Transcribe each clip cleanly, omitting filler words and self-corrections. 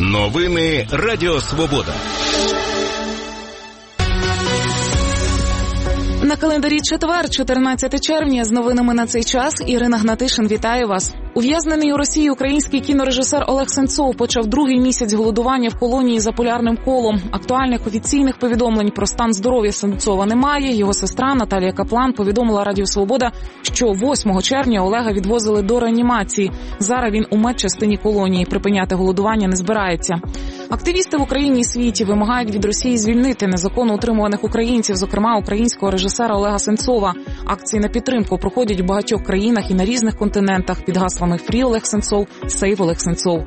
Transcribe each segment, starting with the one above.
Новини Радіо Свобода. На календарі четвер, 14 червня. З новинами на цей час Ірина Гнатишин вітає вас. Ув'язнений у Росії український кінорежисер Олег Сенцов почав другий місяць голодування в колонії за полярним колом. Актуальних офіційних повідомлень про стан здоров'я Сенцова немає. Його сестра Наталія Каплан повідомила Радіо Свобода, що 8 червня Олега відвозили до реанімації. Зараз він у медчастині колонії. Припиняти голодування не збирається. Активісти в Україні і світі вимагають від Росії звільнити незаконно утримуваних українців, зокрема українського режисера Олега Сенцова. Акції на підтримку проходять в багатьох країнах і на різних континентах під гаслами «Фрі Олег Сенцов», «Сейв Олег Сенцов».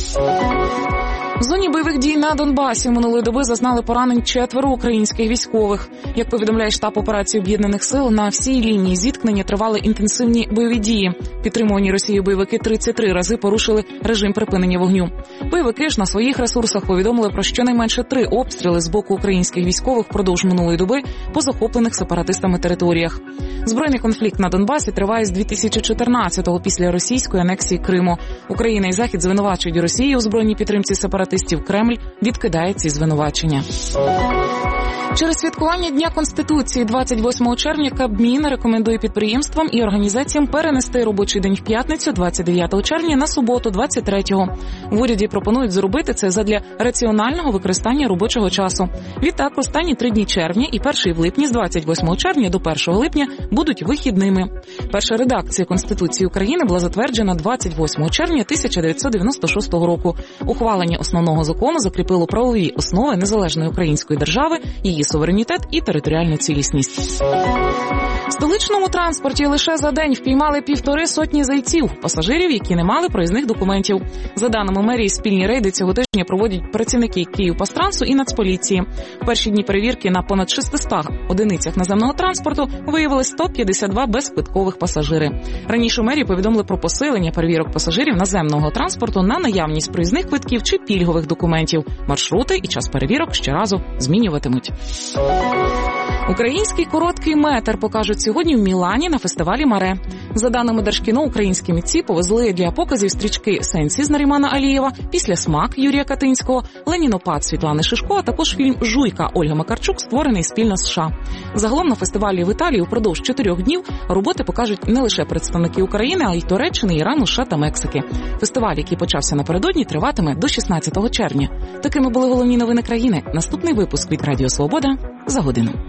В зоні бойових дій на Донбасі минулої доби зазнали поранень 4 українських військових. Як повідомляє штаб операції Об'єднаних сил, на всій лінії зіткнення тривали інтенсивні бойові дії. Підтримувані Росією бойовики 33 рази порушили режим припинення вогню. Бойовики ж на своїх ресурсах повідомили про щонайменше 3 обстріли з боку українських військових впродовж минулої доби по захоплених сепаратистами територіях. Збройний конфлікт на Донбасі триває з 2014-го після російської анексії Криму. Україна і Захід звинувачують Росію у збройній підтримці сепаратистів. Кремль відкидає ці звинувачення. Через святкування Дня Конституції 28 червня Кабмін рекомендує підприємствам і організаціям перенести робочий день в п'ятницю 29 червня на суботу 23-го. В уряді пропонують зробити це задля раціонального використання робочого часу. Відтак, останні 3 дні червня і перший в липні з 28 червня до 1 липня будуть вихідними. Перша редакція Конституції України була затверджена 28 червня 1996 року. Ухвалення основного закону закріпило правові основи незалежної української держави, її суверенітет і територіальну цілісність. В столичному транспорті лише за день впіймали 1,5 сотні зайців, пасажирів, які не мали проїзних документів. За даними мерії, спільні рейди цього тижня проводять працівники Київпастрансу і Нацполіції. В перші дні перевірки на понад 600 одиницях наземного транспорту виявили 152 безквиткових пасажири. Раніше мерії повідомили про посилення перевірок пасажирів наземного транспорту на наявність проїзних квитків чи пільгових документів. Маршрути і час перевірок щоразу змінюватимуть. Український короткий метр покажуть сьогодні в Мілані на фестивалі «Маре». За даними Держкіно, українські митці повезли для показів стрічки «Сенсі» з Нарімана Алієва, «Післясмак» Юрія Катинського, «Ленінопад» Світлани Шишко, а також фільм «Жуйка» Ольги Макарчук, створений спільно з США. Загалом на фестивалі в Італії упродовж 4 днів роботи покажуть не лише представники України, а й Туреччини, Ірану, США та Мексики. Фестиваль, який почався напередодні, триватиме до 16 червня. Такими були головні новини країни. Наступний випуск від Радіо Свобода за годину.